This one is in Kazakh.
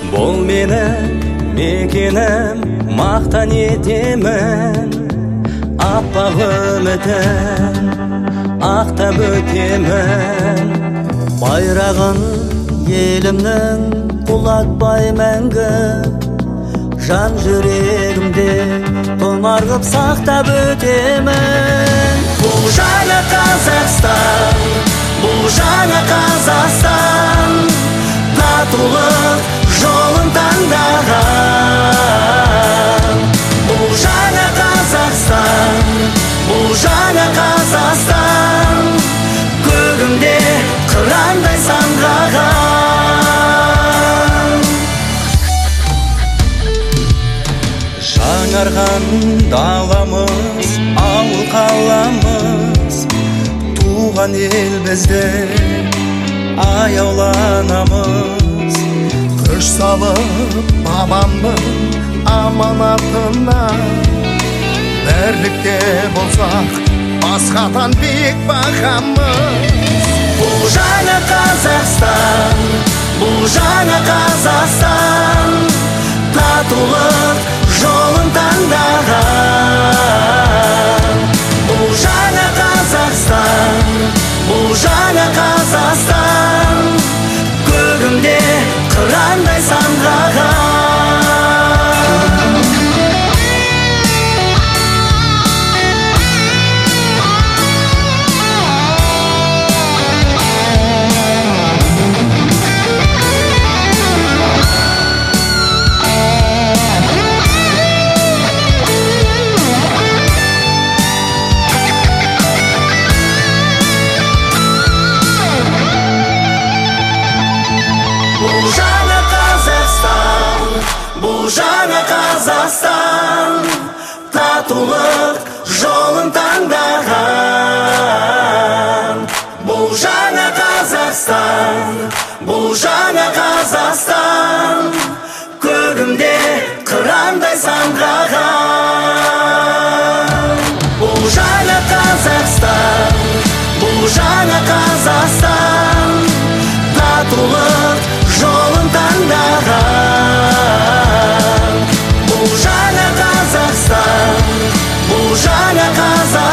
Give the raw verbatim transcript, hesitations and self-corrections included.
Бұл менің мекенім, мақтан етемін, аппақ үмітін ақтап өтемін. Байрағын елімнің құлатпай мәңгі, жан жүрегімде тұмар қып сақтап өтемін. Бұл жаңа Қазақстан, бұл жаңа Қазақстан, татулық жолын таңдаған. Бұл жаңа Қазақстан, бұл жаңа Қазақстан, көгімде қырандай самғаған. Жаңарған даламыз, ауыл қаламыз, туған ел бізде аяуланамыз. Күш салып бабамның аманатына, бірлікте болсақ басқадан биік бағамыз. Бұл жаңа Қазақстан, бұл жаңа Қазақстан, татулық жолын таңдаған. Бұл жаңа Қазақстан, бұл жаңа Қазақстан, көгімде қырандай самғаған. Бұл жаңа Қазақстан, бұл жаңа Қазақстан, татулық жолын таңдаған. Бұл жаңа Қазақстан, бұл жаңа Қазақстан, көгімде қырандай самғаған. Бұл жаңа Қазақстан, бұл жаңа Қазақстан, татулық жолын таңдаған. Бұл жаңа Қазақстан, бұл жаңа Қазақстан.